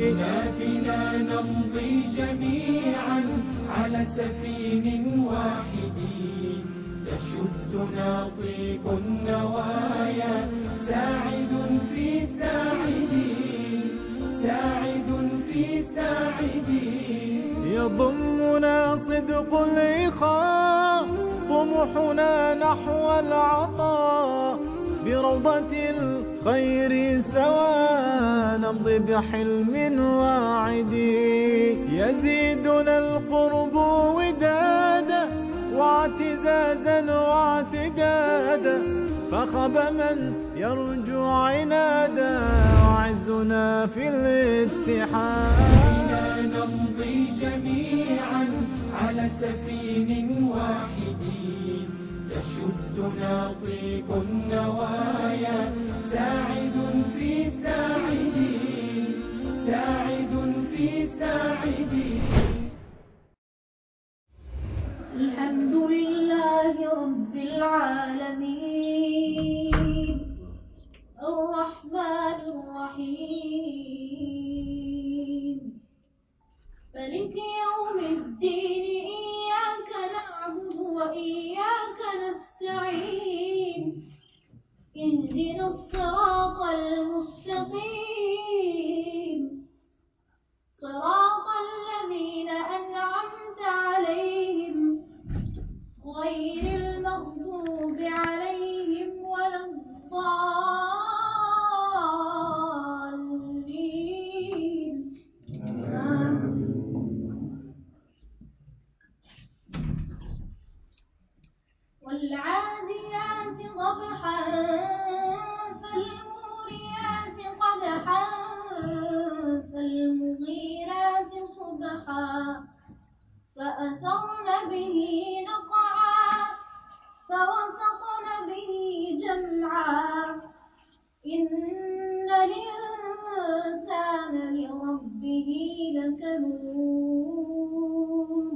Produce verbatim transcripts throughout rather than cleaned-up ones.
بنا بنا نمضي جميعا على سفين واحد، يشدنا طيب النوايا، ساعد في ساعد، ساعد في ساعد. يضمنا صدق الإخاء، طموحنا نحو العطاء، بروضة الخير سوا نمضي بحلم واعد. يزيدنا القرب ودادا واعتزازا واعتقادا، فخب من يرجو عنادا، وعزنا في الاتحاد. بنا نمضي جميعا على سفين واحد، يشدنا طيب النوايا، ساعد في ساعد، ساعد في ساعد. الحمد لله رب العالمين، الرحمن الرحيم، مالك يوم الدين، إياك نعبد وإياك نستعين، اهدنا الصراط المستقيم، صراط الذين أنعمت عليهم غير المغضوب عليهم ولا الضالين. والعاديات ضبحا، فالموريات قدحا، فالمغيرات صبحا، فأثرن به نقعا، فوسطن به جمعا. إن الإنسان لربه لكنود،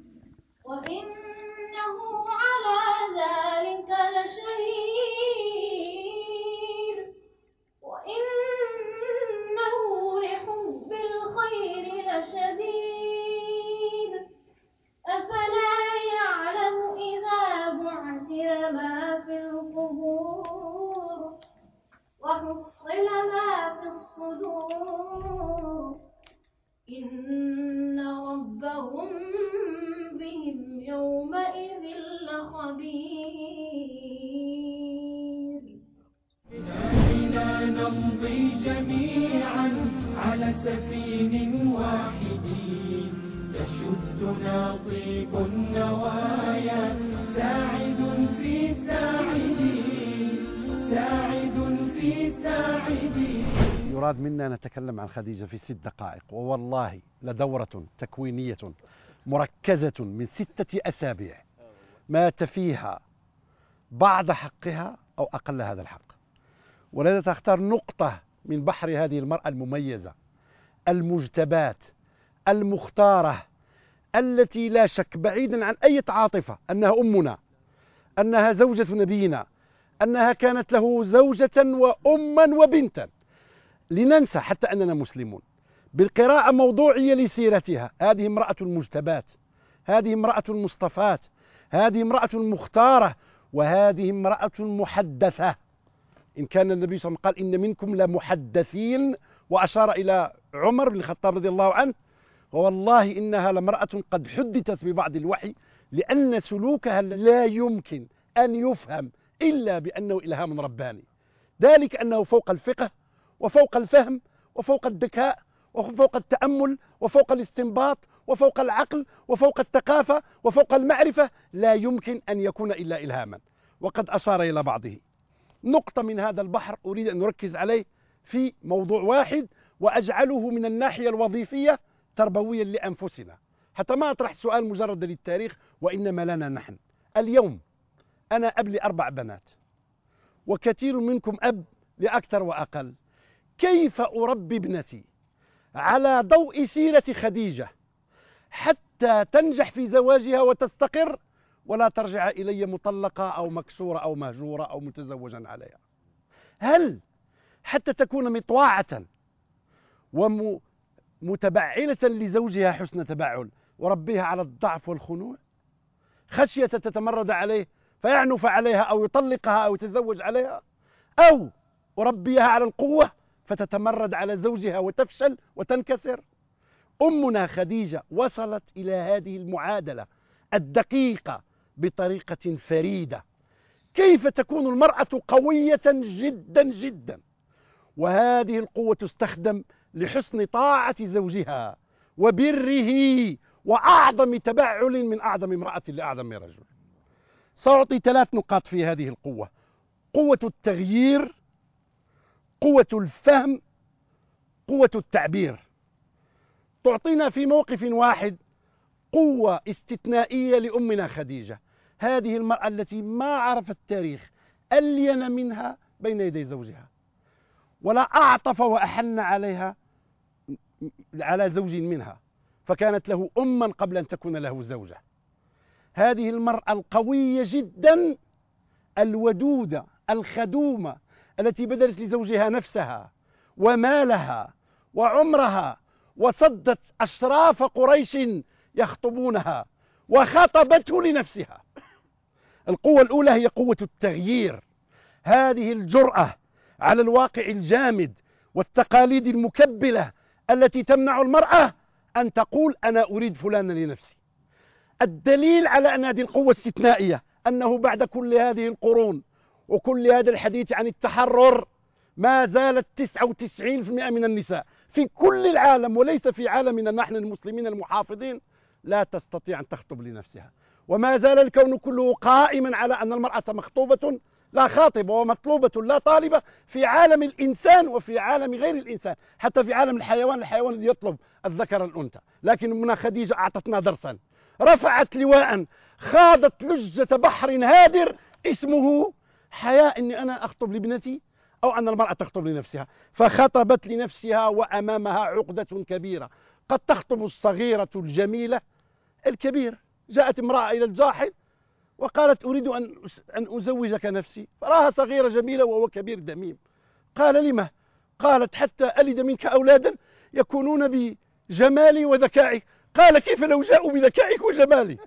وإنه على ذلك لشهيد، وإنه لحب الخير لشديد. أفلا يعلم إذا بعثر ما في القبور، وحصل ما في الصدور، إن ربهم بهم يومئذ لخبير. بنا نمضي جميعا على سفين واحد، يشدنا طيب النوايا، ساعد في ساعد، ساعد في ساعد. يراد منا نتكلم عن خديجة في ست دقائق، ووالله لدورة تكوينية مركزة من ستة أسابيع مات فيها بعض حقها أو أقل هذا الحق، ولذا تختار نقطة من بحر هذه المرأة المميزة المجتبات المختارة، التي لا شك بعيدا عن أي عاطفة أنها أمنا، أنها زوجة نبينا، أنها كانت له زوجة وأما وبنتا. لننسى حتى أننا مسلمون بالقراءة موضوعية لسيرتها. هذه امرأة المجتبات، هذه امرأة المصطفاة، هذه امرأة مختارة، وهذه امرأة محدثة. إن كان النبي صلى الله عليه وسلم قال إن منكم لمحدثين، وأشار إلى عمر بن الخطاب رضي الله عنه، والله إنها لامرأة قد حدثت ببعض الوحي، لأن سلوكها لا يمكن أن يفهم إلا بأنه إلهام رباني. ذلك أنه فوق الفقه وفوق الفهم وفوق الذكاء وفوق التأمل وفوق الاستنباط وفوق العقل وفوق الثقافة وفوق المعرفة، لا يمكن أن يكون إلا إلهاما. وقد أشار إلى بعضه. نقطة من هذا البحر أريد أن نركز عليه في موضوع واحد، وأجعله من الناحية الوظيفية تربويا لأنفسنا، حتى ما أطرح سؤال مجرد للتاريخ، وإنما لنا نحن. اليوم أنا أب لأربع بنات، وكثير منكم أب لأكثر وأقل. كيف أربي ابنتي على ضوء سيرة خديجة حتى تنجح في زواجها وتستقر، ولا ترجع إلي مطلقة أو مكسورة أو مهجورة أو متزوجا عليها؟ هل حتى تكون مطواعة متبعلة لزوجها حسن تبعل وربيها على الضعف والخنوع خشية تتمرد عليه فيعنف عليها أو يطلقها أو يتزوج عليها، أو أربيها على القوة فتتمرد على زوجها وتفشل وتنكسر؟ أمنا خديجة وصلت إلى هذه المعادلة الدقيقة بطريقة فريدة. كيف تكون المرأة قوية جدا جدا وهذه القوة تستخدم لحسن طاعة زوجها وبره وأعظم تبعل من أعظم امرأة لأعظم رجل؟ سأعطي ثلاث نقاط في هذه القوة: قوة التغيير، قوة الفهم، قوة التعبير. تعطينا في موقف واحد قوة استثنائية لأمنا خديجة، هذه المرأة التي ما عرف التاريخ ألين منها بين يدي زوجها، ولا أعطف وأحن عليها على زوج منها، فكانت له أما قبل أن تكون له زوجة. هذه المرأة القوية جدا الودودة الخدومة التي بذلت لزوجها نفسها ومالها وعمرها وصدت أشراف قريش يخطبونها وخطبته لنفسها. القوة الأولى هي قوة التغيير، هذه الجرأة على الواقع الجامد والتقاليد المكبلة التي تمنع المرأة أن تقول أنا أريد فلانا لنفسي. الدليل على أن هذه القوة استثنائية أنه بعد كل هذه القرون وكل هذا الحديث عن التحرر ما زالت تسعة وتسعين بالمئة من النساء في كل العالم وليس في عالمنا نحن المسلمين المحافظين لا تستطيع أن تخطب لنفسها، وما زال الكون كله قائما على أن المرأة مخطوبة لا خاطبة ومطلوبة لا طالبة في عالم الإنسان وفي عالم غير الإنسان، حتى في عالم الحيوان الحيوان الذي يطلب الذكر الأنثى. لكن أمنا خديجة أعطتنا درسا، رفعت لواء، خاضت لجة بحر هادر اسمه حياة أني أنا أخطب لابنتي أو أن المرأة تخطب لنفسها، فخطبت لنفسها وأمامها عقدة كبيرة. قد تخطب الصغيرة الجميلة الكبير. جاءت امرأة إلى الجاحظ وقالت أريد أن أن أزوجك نفسي، فراها صغيرة جميلة وهو كبير دميم. قال لما؟ قالت حتى ألد منك أولادا يكونون بجمالي وذكائي. قال كيف لو جاءوا بذكائك وجمالي؟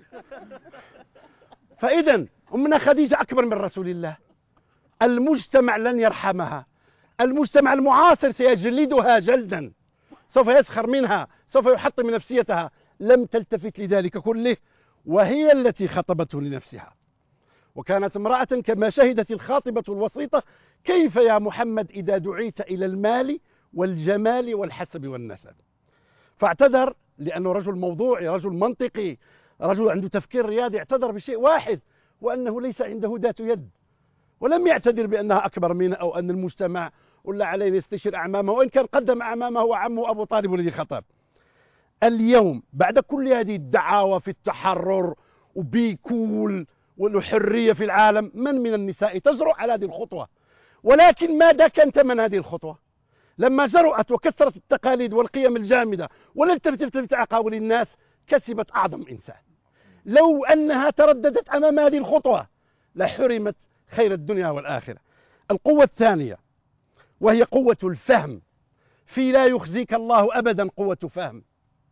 فإذا أمنا خديجة أكبر من رسول الله. المجتمع لن يرحمها، المجتمع المعاصر سيجلدها جلدا، سوف يسخر منها، سوف يحطم من نفسيتها. لم تلتفت لذلك كله وهي التي خطبته لنفسها، وكانت امرأة كما شهدت الخاطبة الوسيطة: كيف يا محمد إذا دعيت إلى المال والجمال والحسب والنسب؟ فاعتذر لأنه رجل موضوعي، رجل منطقي، رجل عنده تفكير رياضي. اعتذر بشيء واحد، وأنه ليس عنده ذات يد، ولم يعتذر بأنها أكبر منه أو أن المجتمع ولا عليه يستشير أعمامه، وإن كان قدم أعمامه وعمه أبو طالب الذي خطب. اليوم بعد كل هذه الدعاوى في التحرر وبيكول والحرية في العالم، من من النساء تجرؤ على هذه الخطوة؟ ولكن ماذا كان ثمن هذه الخطوة؟ لما جرأت وكسرت التقاليد والقيم الجامدة ولم تلتفت عقاول الناس، كسبت أعظم إنسان. لو أنها ترددت أمام هذه الخطوة لحرمت خير الدنيا والآخرة. القوة الثانية وهي قوة الفهم، في لا يخزيك الله أبدا قوة فهم،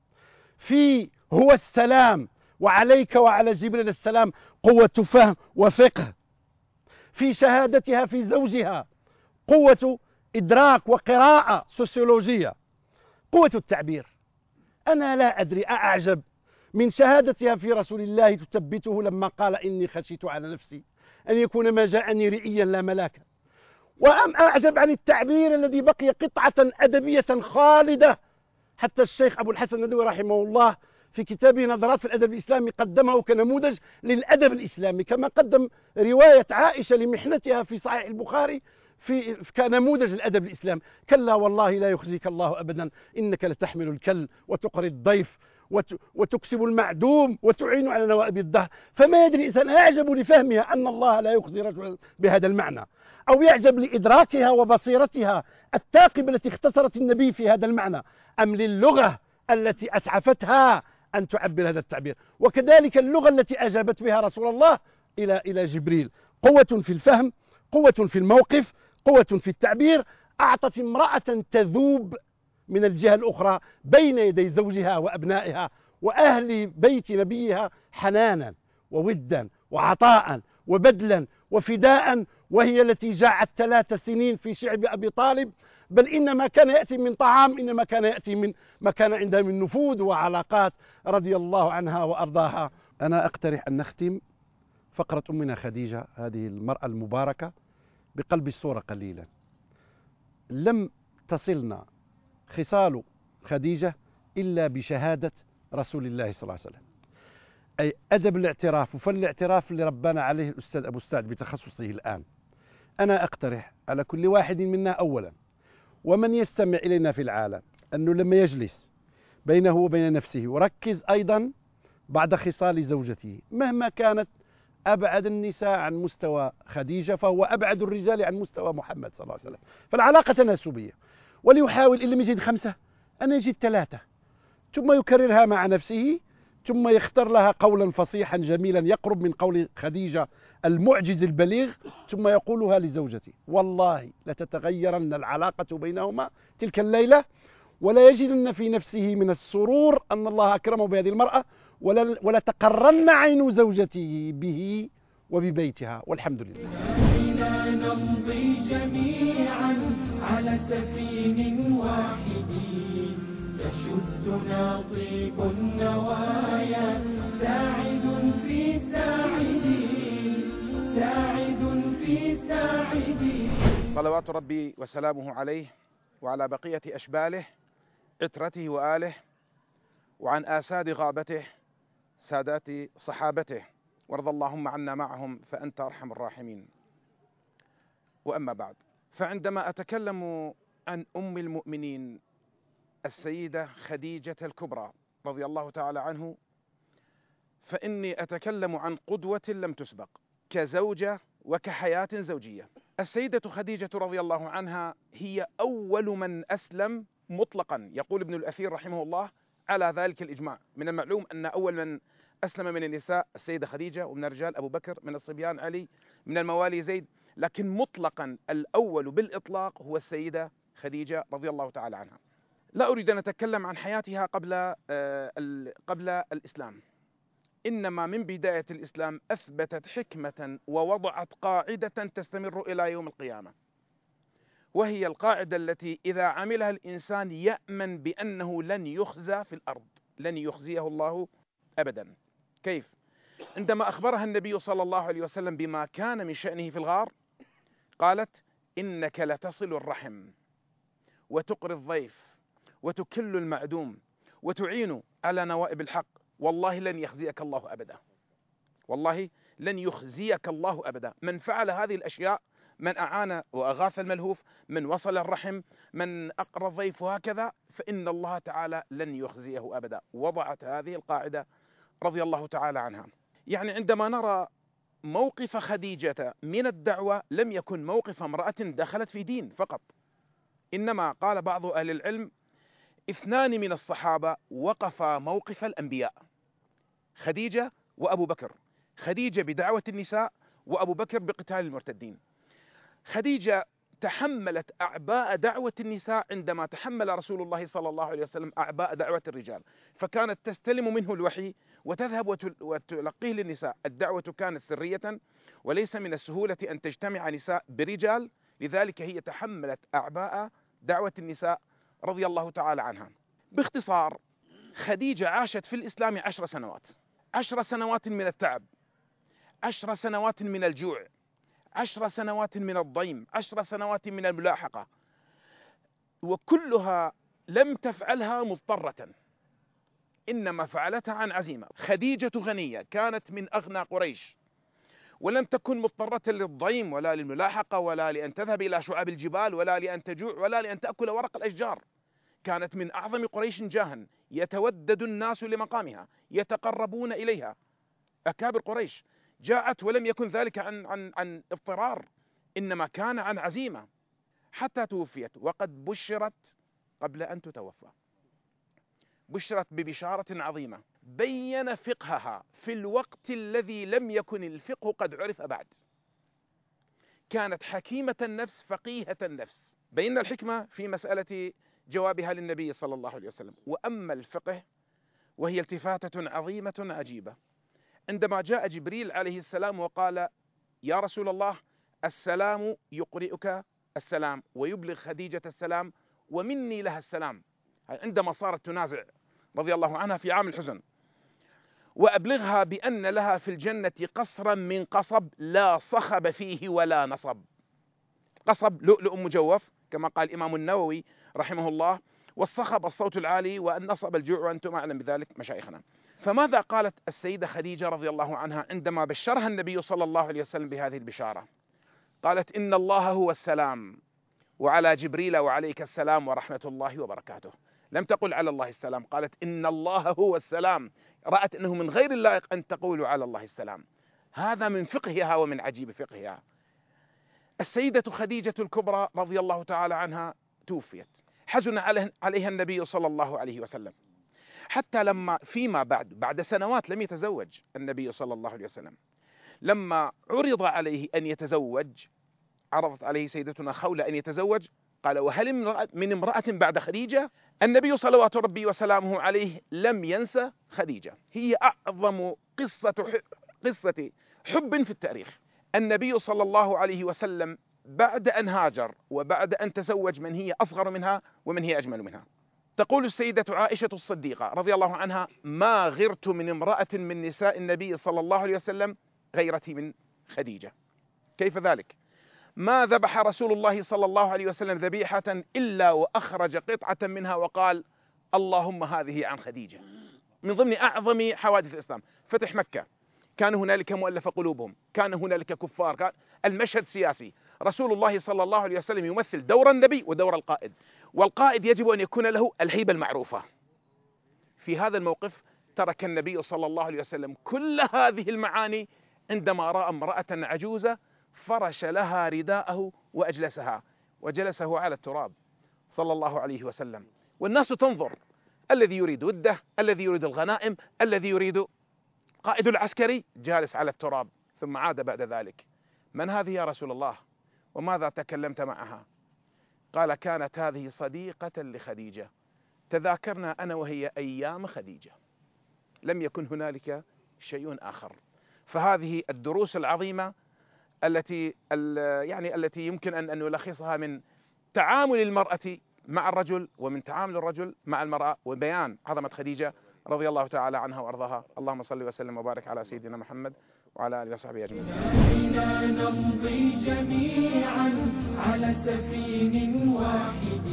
في هو السلام وعليك وعلى جبريل السلام قوة فهم وفقه، في شهادتها في زوجها قوة إدراك وقراءة سوسيولوجية، قوة التعبير. أنا لا أدري، أعجب من شهادتها في رسول الله تثبته لما قال إني خشيت على نفسي أن يكون ما جاءني رئيا لا ملاكا. وأم أعجب عن التعبير الذي بقي قطعة أدبية خالدة. حتى الشيخ أبو الحسن الندوي رحمه الله في كتابه نظرات في الأدب الإسلامي قدمه كنموذج للأدب الإسلامي، كما قدم رواية عائشة لمحنتها في صحيح البخاري في كنموذج للأدب الإسلامي. كلا والله لا يخزيك الله أبدا إنك لتحمل الكل وتقري الضيف وتكسب المعدوم وتعين على نوائب الدهر. فما يدري الإنسان يعجب لفهمها أن الله لا يخزي رجلا بهذا المعنى، أو يعجب لإدراكها وبصيرتها الثاقبة التي اختصرت النبي في هذا المعنى، أم للغة التي أسعفتها أن تعبر هذا التعبير، وكذلك اللغة التي أجابت بها رسول الله إلى إلى جبريل. قوة في الفهم، قوة في الموقف، قوة في التعبير. أعطت امرأة تذوب من الجهة الأخرى بين يدي زوجها وأبنائها وأهل بيت نبيها حنانا وودا وعطاء وبذلا وفداء، وهي التي جاعت ثلاث سنين في شعب أبي طالب. بل إن ما كان يأتي من طعام إنما كان يأتي من ما كان عندها من نفوذ وعلاقات رضي الله عنها وأرضاها. أنا أقترح أن نختم فقرة أمنا خديجة هذه المرأة المباركة بقلب الصورة قليلا. لم تصلنا خصال خديجة إلا بشهادة رسول الله صلى الله عليه وسلم، أي أدب الاعتراف فالاعتراف اللي ربنا عليه الأستاذ أبو السعد بتخصصه الآن. أنا أقترح على كل واحد منا أولا ومن يستمع إلينا في العالم أنه لما يجلس بينه وبين نفسه وركز أيضا بعد خصال زوجته، مهما كانت أبعد النساء عن مستوى خديجة فهو أبعد الرجال عن مستوى محمد صلى الله عليه وسلم، فالعلاقة تناسبية. وليحاول إن لم يجد خمسة أن يجد ثلاثة، ثم يكررها مع نفسه، ثم يختار لها قولا فصيحا جميلا يقرب من قول خديجة المعجز البليغ، ثم يقولها لزوجته. والله لتتغيرن العلاقة بينهما تلك الليلة، ولا يجدن في نفسه من السرور أن الله أكرمه بهذه المرأة، ولا تقرن عين زوجته به وببيتها. والحمد لله. بنا نمضي جميعا على سفين واحد يشدنا طيب النوايا، ساعد في ساعد ساعد في ساعد. صلوات ربي وسلامه عليه وعلى بقية أشباله عترته وآله، وعن آساد غابته سادات صحابته، وارض اللهم عنا معهم فأنت أرحم الراحمين. وأما بعد، فعندما أتكلم عن أم المؤمنين السيدة خديجة الكبرى رضي الله تعالى عنه، فإني أتكلم عن قدوة لم تسبق كزوجة وكحياة زوجية. السيدة خديجة رضي الله عنها هي أول من أسلم مطلقا، يقول ابن الأثير رحمه الله على ذلك الإجماع. من المعلوم أن أول من أسلم من النساء السيدة خديجة، ومن الرجال أبو بكر، من الصبيان علي، من الموالي زيد، لكن مطلقا الأول بالإطلاق هو السيدة خديجة رضي الله تعالى عنها. لا أريد أن أتكلم عن حياتها قبل قبل الإسلام، إنما من بداية الإسلام أثبتت حكمة ووضعت قاعدة تستمر إلى يوم القيامة، وهي القاعدة التي إذا عملها الإنسان يأمن بأنه لن يخزى في الأرض، لن يخزيه الله أبدا. كيف؟ عندما أخبرها النبي صلى الله عليه وسلم بما كان من شأنه في الغار، قالت: إنك لتصل الرحم وتقري الضيف وتكل المعدوم وتعين على نوائب الحق، والله لن يخزيك الله أبدا، والله لن يخزيك الله أبدا. من فعل هذه الأشياء، من أعان وأغاث الملهوف، من وصل الرحم، من أقرى الضيف، وهكذا، فإن الله تعالى لن يخزيه أبدا. وضعت هذه القاعدة رضي الله تعالى عنها. يعني عندما نرى موقف خديجة من الدعوة لم يكن موقف امرأة دخلت في دين فقط، إنما قال بعض أهل العلم اثنان من الصحابة وقفا موقف الأنبياء، خديجة وأبو بكر، خديجة بدعوة النساء وأبو بكر بقتال المرتدين. خديجة تحملت أعباء دعوة النساء عندما تحمل رسول الله صلى الله عليه وسلم أعباء دعوة الرجال، فكانت تستلم منه الوحي وتذهب وتلقيه للنساء. الدعوة كانت سرية، وليس من السهولة أن تجتمع نساء برجال، لذلك هي تحملت أعباء دعوة النساء رضي الله تعالى عنها. باختصار، خديجة عاشت في الإسلام عشر سنوات، عشر سنوات من التعب، عشر سنوات من الجوع، عشر سنوات من الضيم، عشر سنوات من الملاحقة، وكلها لم تفعلها مضطرة، إنما فعلتها عن عزيمة. خديجة غنية، كانت من أغنى قريش، ولم تكن مضطرة للضيم ولا للملاحقة ولا لأن تذهب إلى شعاب الجبال ولا لأن تجوع ولا لأن تأكل ورق الأشجار. كانت من أعظم قريش جاها، يتودد الناس لمقامها، يتقربون إليها. أكابر قريش جاءت ولم يكن ذلك عن عن عن اضطرار، إنما كان عن عزيمة، حتى توفيت وقد بشرت قبل أن تتوفى. بشرت ببشارة عظيمة بين فقهها في الوقت الذي لم يكن الفقه قد عرف بعد. كانت حكيمة النفس فقيهة النفس. بين الحكمة في مسألة جوابها للنبي صلى الله عليه وسلم. وأما الفقه وهي التفاتة عظيمة عجيبة، عندما جاء جبريل عليه السلام وقال يا رسول الله السلام يقرئك السلام ويبلغ خديجة السلام ومني لها السلام، عندما صارت تنازع رضي الله عنها في عام الحزن، وأبلغها بأن لها في الجنة قصرا من قصب لا صخب فيه ولا نصب. قصب لؤلؤ مجوف كما قال الإمام النووي رحمه الله، والصخب الصوت العالي، والنصب الجوع، وأنتم أعلم بذلك مشايخنا. فماذا قالت السيدة خديجة رضي الله عنها عندما بشرها النبي صلى الله عليه وسلم بهذه البشارة؟ قالت إن الله هو السلام وعلى جبريل وعليك السلام ورحمة الله وبركاته. لم تقل على الله السلام، قالت إن الله هو السلام. رأت أنه من غير اللائق أن تقول على الله السلام. هذا من فقهها ومن عجيب فقهها. السيدة خديجة الكبرى رضي الله تعالى عنها توفيت، حزن عليها النبي صلى الله عليه وسلم، حتى لما فيما بعد بعد سنوات لم يتزوج النبي صلى الله عليه وسلم. لما عرض عليه أن يتزوج، عرضت عليه سيدتنا خولة أن يتزوج، قال وهل من امرأة بعد خديجة؟ النبي صلوات ربي وسلامه عليه لم ينسى خديجة، هي أعظم قصة قصة حب في التاريخ. النبي صلى الله عليه وسلم بعد أن هاجر وبعد أن تزوج من هي أصغر منها ومن هي أجمل منها. تقول السيدة عائشة الصديقة رضي الله عنها ما غرت من امرأة من نساء النبي صلى الله عليه وسلم غيرتي من خديجة. كيف ذلك؟ ما ذبح رسول الله صلى الله عليه وسلم ذبيحة إلا وأخرج قطعة منها وقال اللهم هذه عن خديجة. من ضمن أعظم حوادث الإسلام فتح مكة، كان هنالك مؤلف قلوبهم، كان هنالك كفار، كان المشهد سياسي. رسول الله صلى الله عليه وسلم يمثل دور النبي ودور القائد، والقائد يجب أن يكون له الهيبة المعروفة. في هذا الموقف ترك النبي صلى الله عليه وسلم كل هذه المعاني عندما رأى امرأة عجوزة فرش لها رداءه وأجلسها وجلسه على التراب صلى الله عليه وسلم، والناس تنظر، الذي يريد وده، الذي يريد الغنائم، الذي يريد قائد العسكري جالس على التراب. ثم عاد بعد ذلك من هذه يا رسول الله وماذا تكلمت معها؟ قال كانت هذه صديقة لخديجة، تذاكرنا أنا وهي أيام خديجة، لم يكن هنالك شيء آخر. فهذه الدروس العظيمة التي يعني التي يمكن أن أن نلخصها من تعامل المرأة مع الرجل ومن تعامل الرجل مع المرأة، وبيان عظمة خديجة رضي الله تعالى عنها وأرضاها. اللهم صل وسلم وبارك على سيدنا محمد وعلى آله وصحبه أجمعين. دعينا نمضي جميعا على سفين واحد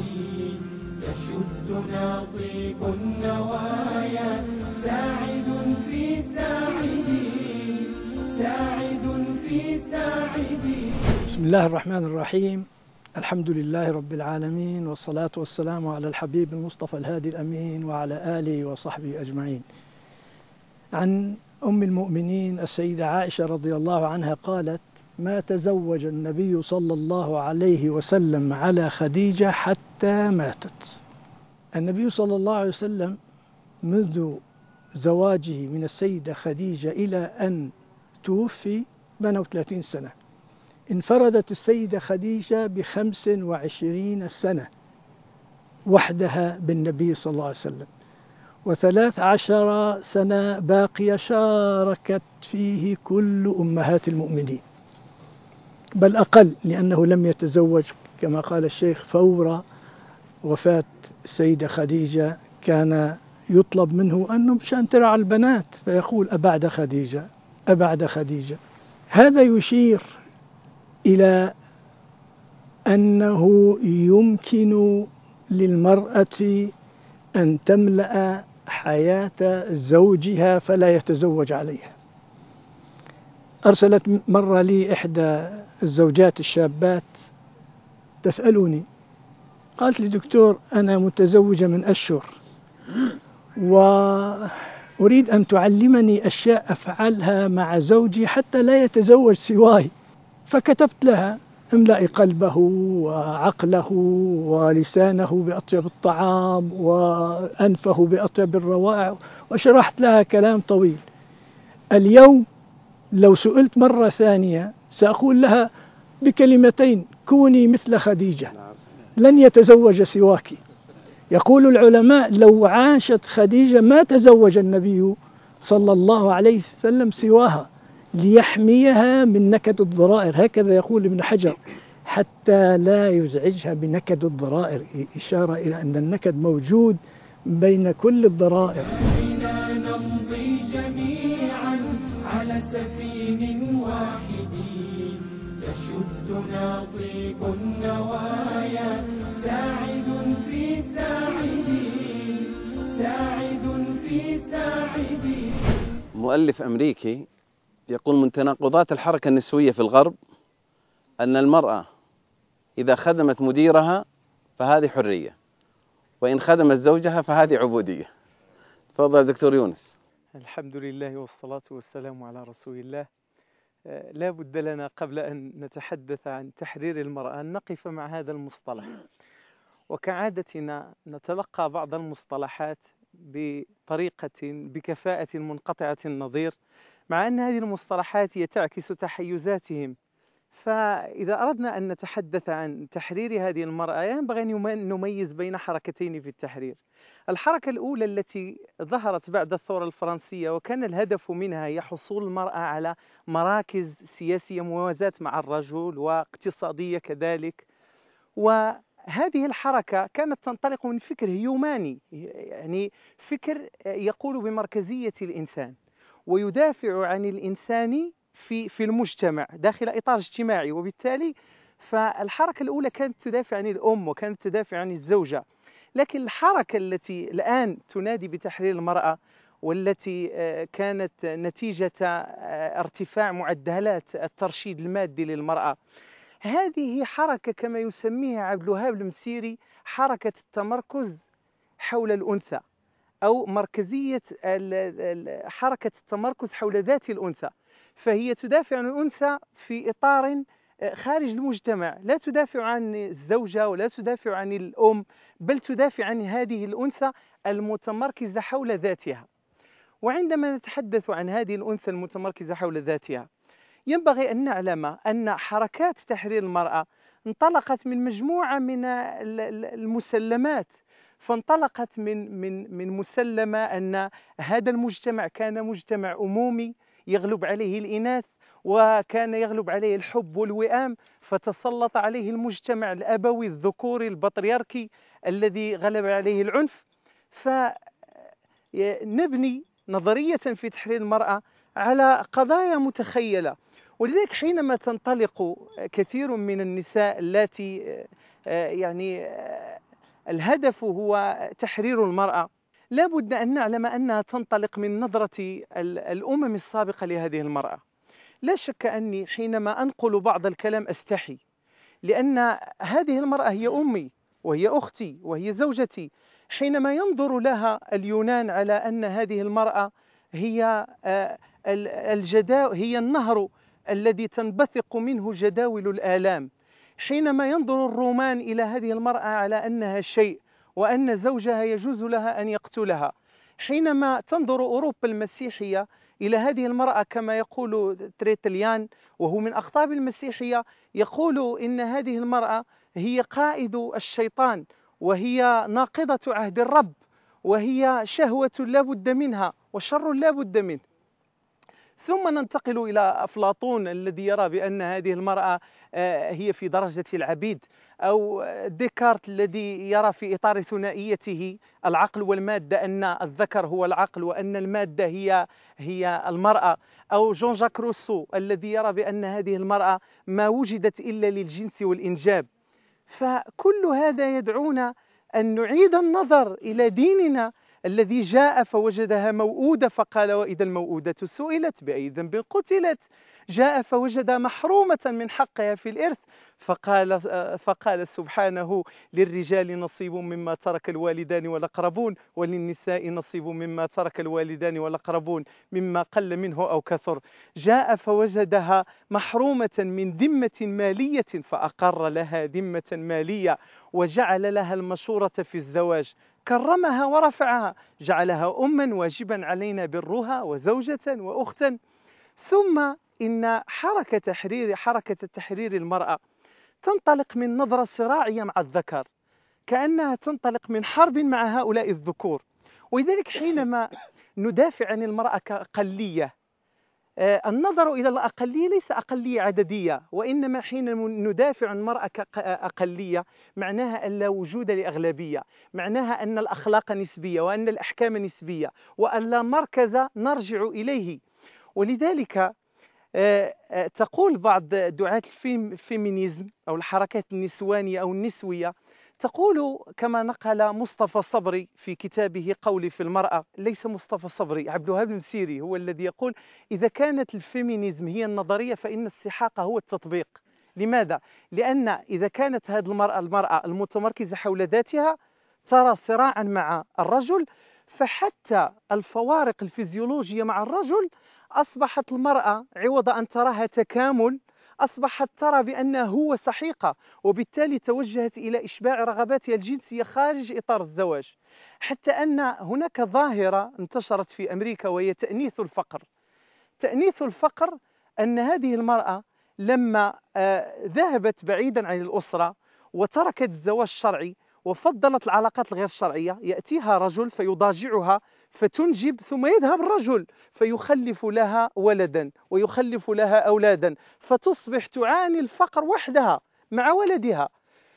يشدنا طيب النوايا، ساعد في ساعدين، ساعد في ساعدين. بسم الله الرحمن الرحيم، الحمد لله رب العالمين، والصلاة والسلام على الحبيب المصطفى الهادي الأمين وعلى آله وصحبه أجمعين. عن أم المؤمنين السيدة عائشة رضي الله عنها قالت ما تزوج النبي صلى الله عليه وسلم على خديجة حتى ماتت. النبي صلى الله عليه وسلم منذ زواجه من السيدة خديجة إلى أن توفي بنوا ثلاثين سنة. انفردت السيدة خديجة بخمس وعشرين سنة وحدها بالنبي صلى الله عليه وسلم، وثلاث عشر سنة باقية شاركت فيه كل أمهات المؤمنين، بل أقل، لأنه لم يتزوج كما قال الشيخ فور وفاة السيدة خديجة كان يطلب منه أنه مشان ترعى البنات فيقول أبعد خديجة أبعد خديجة. هذا يشير إلى أنه يمكن للمرأة أن تملأ حياة زوجها فلا يتزوج عليها. أرسلت مرة لي إحدى الزوجات الشابات تسألني، قالت لي دكتور أنا متزوجة من أشهر وأريد أن تعلمني أشياء أفعلها مع زوجي حتى لا يتزوج سواي. فكتبت لها املأ قلبه وعقله ولسانه بأطيب الطعام وأنفه بأطيب الروائع، وشرحت لها كلام طويل. اليوم لو سئلت مرة ثانية سأقول لها بكلمتين: كوني مثل خديجة لن يتزوج سواك. يقول العلماء لو عاشت خديجة ما تزوج النبي صلى الله عليه وسلم سواها ليحميها من نكد الضرائر، هكذا يقول ابن حجر، حتى لا يزعجها بنكد الضرائر، إشارة إلى أن النكد موجود بين كل الضرائر. بنا نمضي جميعا على سفين واحد يشدنا طيب النوايا ساعد في ساعدين ساعد في ساعدين. مؤلف أمريكي يقول من تناقضات الحركة النسوية في الغرب أن المرأة إذا خدمت مديرها فهذه حرية، وإن خدمت زوجها فهذه عبودية. تفضل دكتور يونس. الحمد لله والصلاة والسلام على رسول الله. لا بد لنا قبل أن نتحدث عن تحرير المرأة أن نقف مع هذا المصطلح، وكعادتنا نتلقى بعض المصطلحات بطريقة بكفاءة منقطعة النظير، مع أن هذه المصطلحات هي تعكس تحيزاتهم. فإذا أردنا أن نتحدث عن تحرير هذه المرأة ينبغي أن نميز بين حركتين في التحرير. الحركة الأولى التي ظهرت بعد الثورة الفرنسية وكان الهدف منها هي حصول المرأة على مراكز سياسية موازاة مع الرجل واقتصادية كذلك، وهذه الحركة كانت تنطلق من فكر هيوماني، يعني فكر يقول بمركزية الإنسان ويدافع عن الإنسان في في المجتمع داخل إطار اجتماعي، وبالتالي فالحركة الأولى كانت تدافع عن الأم وكانت تدافع عن الزوجة. لكن الحركة التي الآن تنادي بتحرير المرأة والتي كانت نتيجة ارتفاع معدلات الترشيد المادي للمرأة، هذه حركة كما يسميها عبد الوهاب المسيري حركة التمركز حول الأنثى، أو مركزية حركة التمركز حول ذات الأنثى. فهي تدافع عن الأنثى في إطار خارج المجتمع، لا تدافع عن الزوجة ولا تدافع عن الأم، بل تدافع عن هذه الأنثى المتمركزة حول ذاتها. وعندما نتحدث عن هذه الأنثى المتمركزة حول ذاتها ينبغي أن نعلم أن حركات تحرير المرأة انطلقت من مجموعة من المسلمات. فانطلقت من من من مسلمة أن هذا المجتمع كان مجتمع أمومي يغلب عليه الإناث وكان يغلب عليه الحب والوئام، فتسلط عليه المجتمع الأبوي الذكوري البطريركي الذي غلب عليه العنف. فنبني نظرية في تحرير المرأة على قضايا متخيلة، ولذلك حينما تنطلق كثير من النساء التي يعني الهدف هو تحرير المرأة، لا بد أن نعلم أنها تنطلق من نظرة الأمم السابقة لهذه المرأة. لا شك أني حينما أنقل بعض الكلام أستحي، لأن هذه المرأة هي أمي وهي أختي وهي زوجتي. حينما ينظر لها اليونان على أن هذه المرأة هي الجدا هي النهر الذي تنبثق منه جداول الآلام، حينما ينظر الرومان إلى هذه المرأة على أنها شيء وأن زوجها يجوز لها أن يقتلها، حينما تنظر أوروبا المسيحية إلى هذه المرأة كما يقول تريتليان وهو من أقطاب المسيحية، يقول إن هذه المرأة هي قائد الشيطان وهي ناقضة عهد الرب وهي شهوة لا بد منها وشر لا بد منه. ثم ننتقل إلى أفلاطون الذي يرى بأن هذه المرأة هي في درجة العبيد، أو ديكارت الذي يرى في إطار ثنائيته العقل والمادة أن الذكر هو العقل وأن المادة هي هي المرأة، أو جون جاك روسو الذي يرى بأن هذه المرأة ما وجدت إلا للجنس والإنجاب. فكل هذا يدعونا أن نعيد النظر إلى ديننا الذي جاء فوجدها موؤودة فقال وإذا الموؤودة سئلت بأي ذنب قتلت، جاء فوجدها محرومة من حقها في الإرث فقال, فقال سبحانه للرجال نصيب مما ترك الوالدان والأقربون وللنساء نصيب مما ترك الوالدان والأقربون مما قل منه أو كثر، جاء فوجدها محرومة من ذمة مالية فأقر لها ذمة مالية وجعل لها المشورة في الزواج، كرمها ورفعها، جعلها أما واجبا علينا برها وزوجة وأختا. ثم إن حركة تحرير حركة تحرير المرأة تنطلق من نظرة صراعية مع الذكر، كأنها تنطلق من حرب مع هؤلاء الذكور. ولذلك حينما ندافع عن المرأة كأقلية، النظر إلى الأقلية ليس أقلية عددية، وإنما حين ندافع عن المرأة كأقلية معناها أن لا وجود لأغلبية، معناها أن الأخلاق نسبية وأن الأحكام نسبية وأن لا مركز نرجع إليه. ولذلك تقول بعض دعاة الفيمينيزم أو الحركات النسوانية أو النسوية، تقول كما نقل مصطفى صبري في كتابه قولي في المرأة، ليس مصطفى صبري، عبد الوهاب المسيري هو الذي يقول: إذا كانت الفيمينيزم هي النظرية فإن السحاق هو التطبيق. لماذا؟ لأن إذا كانت هذه المرأة المرأة المتمركزة حول ذاتها ترى صراعا مع الرجل، فحتى الفوارق الفيزيولوجية مع الرجل أصبحت المرأة عوض أن تراها تكامل أصبحت ترى بأنه هو سحيقة، وبالتالي توجهت إلى إشباع رغباتها الجنسية خارج إطار الزواج. حتى أن هناك ظاهرة انتشرت في أمريكا وهي تأنيث الفقر. تأنيث الفقر أن هذه المرأة لما ذهبت بعيدا عن الأسرة وتركت الزواج الشرعي وفضلت العلاقات الغير الشرعية، يأتيها رجل فيضاجعها فتنجب، ثم يذهب الرجل فيخلف لها ولدا ويخلف لها أولادا، فتصبح تعاني الفقر وحدها مع ولدها.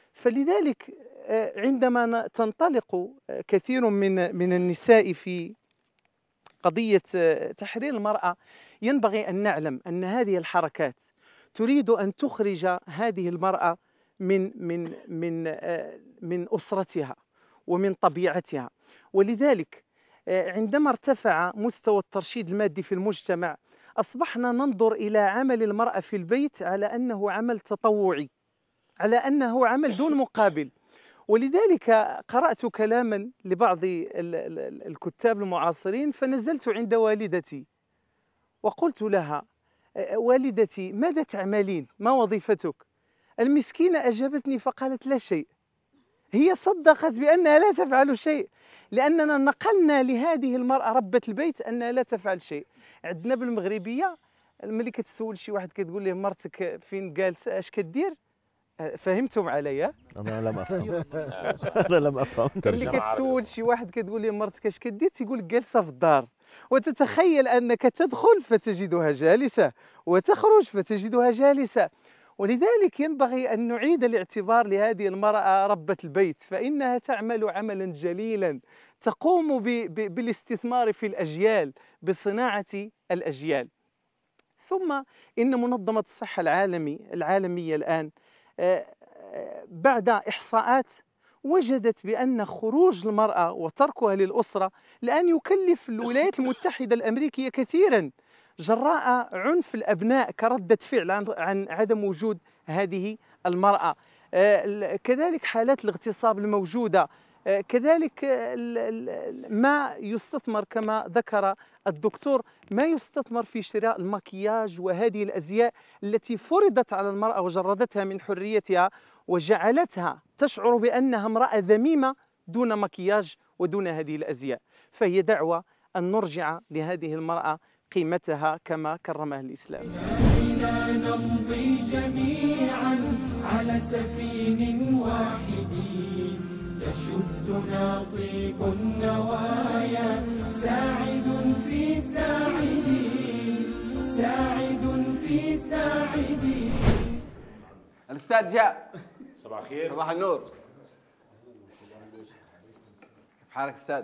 فلذلك عندما تنطلق كثير من من النساء في قضية تحرير المرأة، ينبغي أن نعلم أن هذه الحركات تريد أن تخرج هذه المرأة من من من من أسرتها ومن طبيعتها. ولذلك عندما ارتفع مستوى الترشيد المادي في المجتمع، أصبحنا ننظر إلى عمل المرأة في البيت على أنه عمل تطوعي، على أنه عمل دون مقابل. ولذلك قرأت كلاما لبعض الكتاب المعاصرين، فنزلت عند والدتي وقلت لها: والدتي ماذا تعملين؟ ما وظيفتك؟ المسكينة أجابتني فقالت: لا شيء. هي صدقت بأنها لا تفعل شيء، لأننا نقلنا لهذه المرأة ربة البيت أنها لا تفعل شيء. عندنا بالمغربية ملي كتسول شي واحد كتقول له مرتك فين جالسة اش كدير، فهمتم عليا؟ أنا لم أفهم. أنا لم أفهم. ملي كتسول شي واحد كتقول له مرتك اش كدير تيقول لك جالسة في الدار، وتتخيل أنك تدخل فتجدها جالسة وتخرج فتجدها جالسة. ولذلك ينبغي أن نعيد الاعتبار لهذه المرأة ربة البيت، فإنها تعمل عملا جليلا تقوم بالاستثمار في الأجيال، بصناعة الأجيال. ثم إن منظمة الصحة العالمي العالمية الآن بعد إحصاءات وجدت بأن خروج المرأة وتركها للأسرة الآن يكلف الولايات المتحدة الأمريكية كثيرا جراء عنف الأبناء كردة فعل عن عدم وجود هذه المرأة. كذلك حالات الاغتصاب الموجودة، كذلك ما يستثمر كما ذكر الدكتور، ما يستثمر في شراء المكياج وهذه الأزياء التي فرضت على المرأة وجردتها من حريتها وجعلتها تشعر بأنها امرأة ذميمة دون مكياج ودون هذه الأزياء. فهي دعوة أن نرجع لهذه المرأة قيمتها كما كرمها الإسلام. إلى نمضي جميعا على سفين واحد يشدنا طيب النوايا، ساعد في ساعدين، ساعد في ساعدين. الأستاذ جاء. صباح الخير. صباح النور. كيف حالك أستاذ؟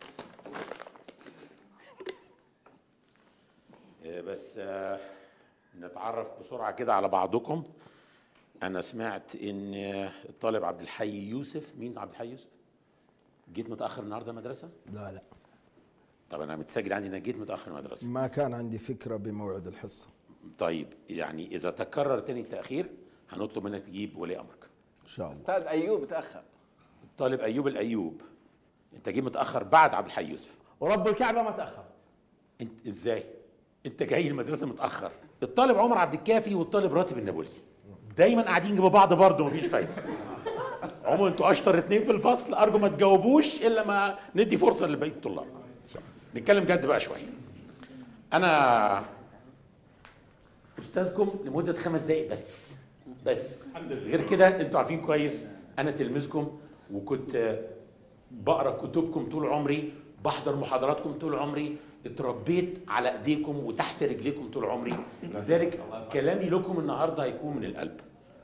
بس نتعرف بسرعة كده على بعضكم. أنا سمعت إن الطالب عبد الحي يوسف، مين عبد الحي يوسف؟ جيت متأخر النهارده المدرسة؟ لا لا. طب أنا متسجل عندي إن جيت متأخر المدرسة. ما كان عندي فكرة بموعد الحصة. طيب يعني إذا تكرر تاني التأخير هنطلب منك تجيب ولي أمرك. إن شاء الله. أستاذ أيوب تأخر. الطالب أيوب الأيوب، أنت جيت متأخر بعد عبد الحي يوسف. ورب الكعبة ما تأخر. أنت إزاي؟ أنت جاي المدرسة متأخر. الطالب عمر عبد الكافي والطالب راتب النابلسي دايما قاعدين جنب بعض برضه مفيش فايدة. عموما انتوا اشطر اتنين في الفصل، ارجو ما تجاوبوش الا ما ندي فرصه لبقيه الطلاب. نتكلم جد بقى شويه. انا استاذكم لمده خمس دقائق بس بس غير كده انتوا عارفين كويس انا تلميذكم وكنت بقرا كتبكم طول عمري، بحضر محاضراتكم طول عمري، اتربيت على ايديكم وتحت رجليكم طول عمري، لذلك كلامي لكم النهارده هيكون من القلب.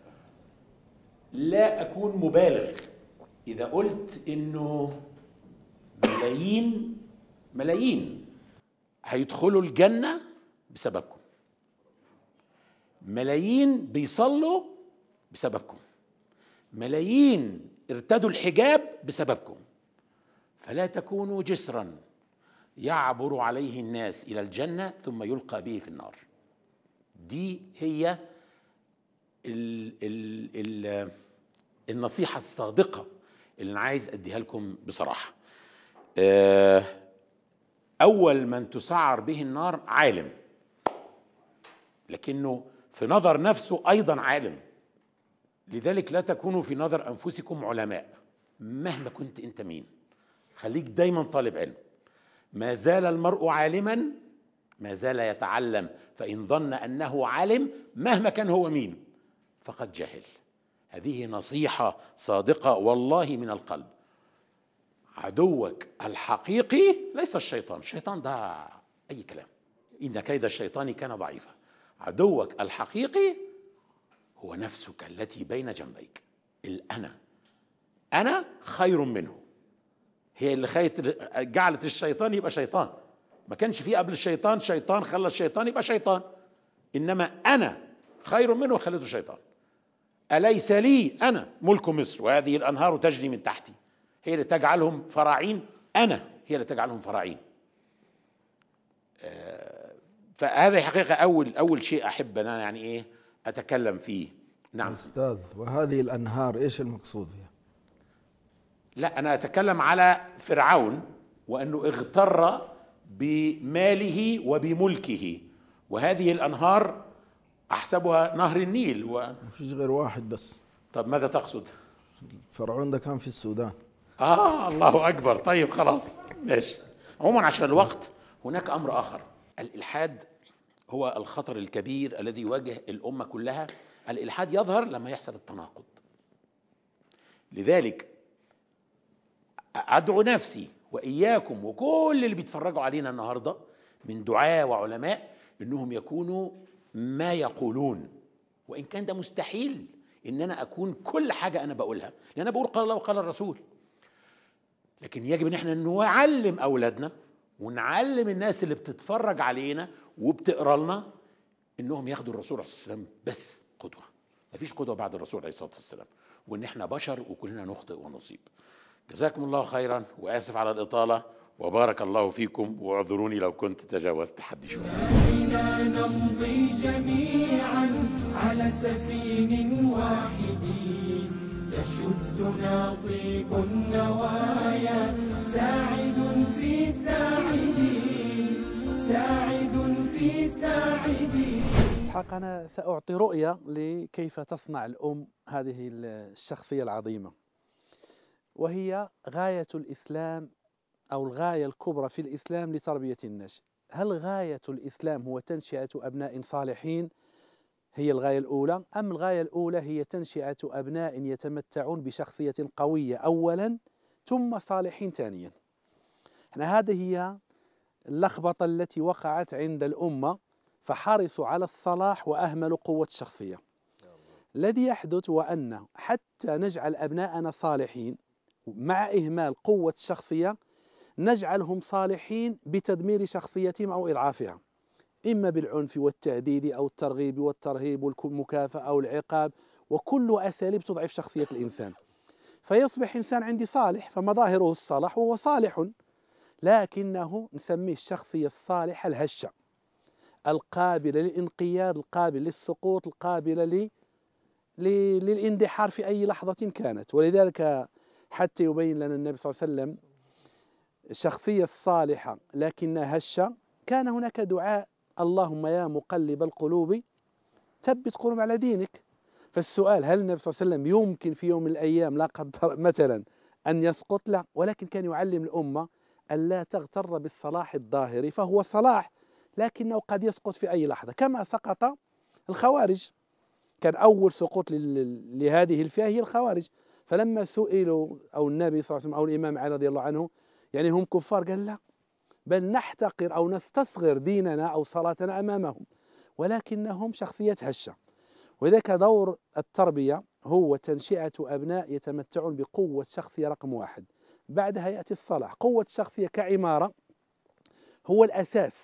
لا اكون مبالغ اذا قلت انه ملايين ملايين هيدخلوا الجنة بسببكم، ملايين بيصلوا بسببكم، ملايين ارتدوا الحجاب بسببكم. فلا تكونوا جسرا يعبر عليه الناس إلى الجنة ثم يلقى به في النار. دي هي ال ال ال النصيحة الصادقة اللي أنا عايز أديها لكم بصراحة. أول من تسعر به النار عالم، لكنه في نظر نفسه أيضا عالم. لذلك لا تكونوا في نظر أنفسكم علماء مهما كنت أنت مين، خليك دايما طالب علم. ما زال المرء عالما ما زال يتعلم، فإن ظن أنه عالم مهما كان هو مين فقد جهل. هذه نصيحة صادقة والله من القلب. عدوك الحقيقي ليس الشيطان، الشيطان ده أي كلام، إن كيد الشيطان كان ضعيفا. عدوك الحقيقي هو نفسك التي بين جنبيك، الأنا. أنا خير منه، هي اللي خيت جعلت الشيطان يبقى شيطان. ما كانش فيه قبل الشيطان شيطان خلى الشيطان يبقى شيطان، إنما أنا خير منه خليته شيطان. أليس لي أنا ملك مصر وهذه الأنهار تجري من تحتي، هي اللي تجعلهم فراعين، أنا هي اللي تجعلهم فراعين. فهذه حقيقة أول أول شيء أحب أنا يعني إيه أتكلم فيه. نعم أستاذ، وهذه الأنهار إيش المقصود فيها؟ لا، أنا أتكلم على فرعون وأنه اغتر بماله وبملكه، وهذه الأنهار أحسبها نهر النيل و... مفيش غير واحد بس. طب ماذا تقصد؟ فرعون ده كان في السودان. آه الله أكبر. طيب خلاص ماشي. عموما عشان الوقت، هناك أمر آخر. الإلحاد هو الخطر الكبير الذي يواجه الأمة كلها. الإلحاد يظهر لما يحصل التناقض. لذلك أدعو نفسي وإياكم وكل اللي بيتفرجوا علينا النهاردة من دعاة وعلماء إنهم يكونوا ما يقولون، وإن كان ده مستحيل إن أنا أكون كل حاجة أنا بقولها، لأن أنا بقول قال الله وقال الرسول. لكن يجب إن احنا نعلم أولادنا ونعلم الناس اللي بتتفرج علينا وبتقرأ لنا إنهم ياخدوا الرسول عليه الصلاة والسلام بس قدوة. مفيش قدوة بعد الرسول عليه الصلاة والسلام، وإن احنا بشر وكلنا نخطئ ونصيب. جزاكم الله خيرا، وآسف على الإطالة، وبارك الله فيكم، واعذروني لو كنت تجاوزت حد شوية. بنا نمضي جميعا على سفين واحد يشدنا طيب النوايا، ساعد في ساعدين ساعد في ساعدين. إسحاق، أنا سأعطي رؤية لكيف تصنع الأم هذه الشخصية العظيمة، وهي غاية الإسلام أو الغاية الكبرى في الإسلام لتربية النشء. هل غاية الإسلام هو تنشئة أبناء صالحين هي الغاية الأولى، أم الغاية الأولى هي تنشئة أبناء يتمتعون بشخصية قوية أولا ثم صالحين ثانيا؟ هذه هي اللخبطة التي وقعت عند الأمة، فحرصوا على الصلاح وأهملوا قوة الشخصية. الذي يحدث هو أن حتى نجعل أبناءنا صالحين مع إهمال قوة الشخصية نجعلهم صالحين بتدمير شخصيتهم أو إضعافها، إما بالعنف والتهديد أو الترغيب والترهيب والمكافأة أو العقاب، وكل أساليب تضعف شخصية الإنسان. فيصبح إنسان عندي صالح، فمظاهره الصلاح وهو صالح، لكنه نسميه الشخصية الصالحة الهشة القابلة للانقياد، القابلة للسقوط، القابلة ل... ل... للاندحار في أي لحظة كانت. ولذلك حتى يبين لنا النبي صلى الله عليه وسلم الشخصية الصالحة لكنها هشة، كان هناك دعاء: اللهم يا مقلب القلوب ثبت قلوب على دينك. فالسؤال: هل النبي صلى الله عليه وسلم يمكن في يوم من الأيام لا قدر مثلا أن يسقط؟ لا، ولكن كان يعلم الأمة أن لا تغتر بالصلاح الظاهري، فهو صلاح لكنه قد يسقط في أي لحظة، كما سقط الخوارج. كان أول سقوط لهذه الفئة هي الخوارج، فلما سئلوا أو النبي صلى الله عليه وسلم أو الإمام علي رضي الله عنه يعني هم كفار، قال لا، بل نحتقر أو نستصغر ديننا أو صلاتنا أمامهم، ولكنهم شخصيات هشة. وذاك دور التربية هو تنشئة أبناء يتمتعون بقوة شخصية رقم واحد، بعدها يأتي الصلاح. قوة الشخصية كعمارة هو الأساس،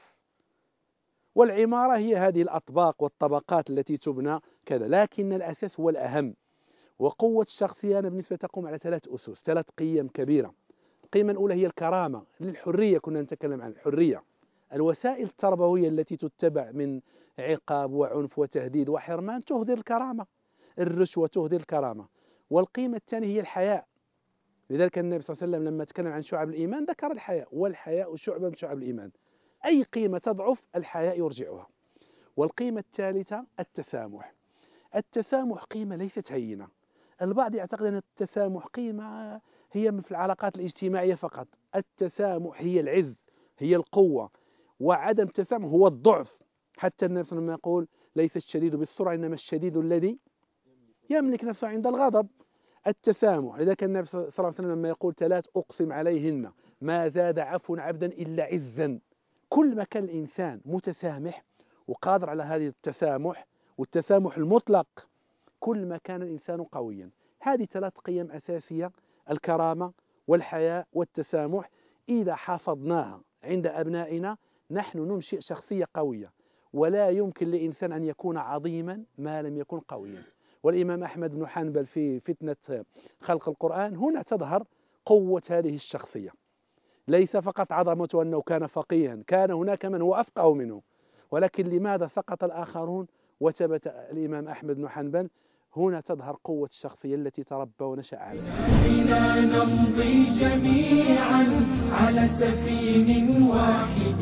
والعمارة هي هذه الأطباق والطبقات التي تبنى كذا، لكن الأساس هو الأهم. وقوة الشخصية أنا بالنسبة تقوم على ثلاث أسس، ثلاث قيم كبيرة. القيمة الأولى هي الكرامة، للحرية، كنا نتكلم عن الحرية. الوسائل التربوية التي تتبع من عقاب وعنف وتهديد وحرمان تهدر الكرامة، الرشوة تهدر الكرامة. والقيمة الثانية هي الحياء، لذلك النبي صلى الله عليه وسلم لما تكلم عن شعب الإيمان ذكر الحياء، والحياء شعبة من شعب الإيمان. أي قيمة تضعف الحياء يرجعها. والقيمة الثالثة التسامح. التسامح قيمة ليست هينة. البعض يعتقد أن التسامح قيمة هي في العلاقات الاجتماعية فقط. التسامح هي العز، هي القوة، وعدم التسامح هو الضعف. حتى النبي صلى الله عليه وسلم يقول ليس الشديد بالسرعة إنما الشديد الذي يملك نفسه عند الغضب. التسامح، لذلك النبي صلى الله عليه وسلم لما يقول ثلاث أقسم عليهن ما زاد عفو عبدا إلا عزا. كل ما كان الإنسان متسامح وقادر على هذه التسامح والتسامح المطلق، كل ما كان الإنسان قويا. هذه ثلاث قيم أساسية، الكرامة والحياء والتسامح، إذا حافظناها عند أبنائنا نحن ننشئ شخصية قوية. ولا يمكن لإنسان أن يكون عظيما ما لم يكن قويا. والإمام أحمد بن حنبل في فتنة خلق القرآن هنا تظهر قوة هذه الشخصية. ليس فقط عظمته أنه كان فقيها، كان هناك من هو أفقه منه، ولكن لماذا سقط الآخرون وثبت الإمام أحمد بن حنبل؟ هنا تظهر قوة الشخصية التي تربى ونشأ عليها. بنا نمضي جميعا على سفين واحد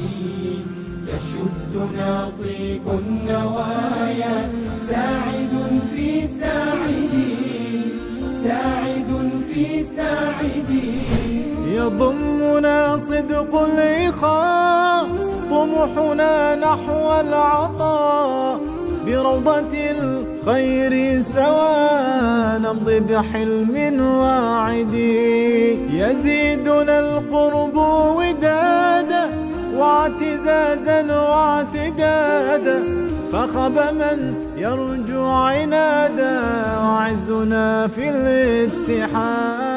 يشدنا طيب النوايا، ساعد في ساعدين، ساعد في ساعدين. يضمنا صدق الإخاء، طموحنا نحو العطاء، بروضة الخير سوا نمضي بحلم واعد. يزيدنا القرب ودادا واعتزازا واعتدادا، فخب من يرجو عنادا، وعزنا في الاتحاد.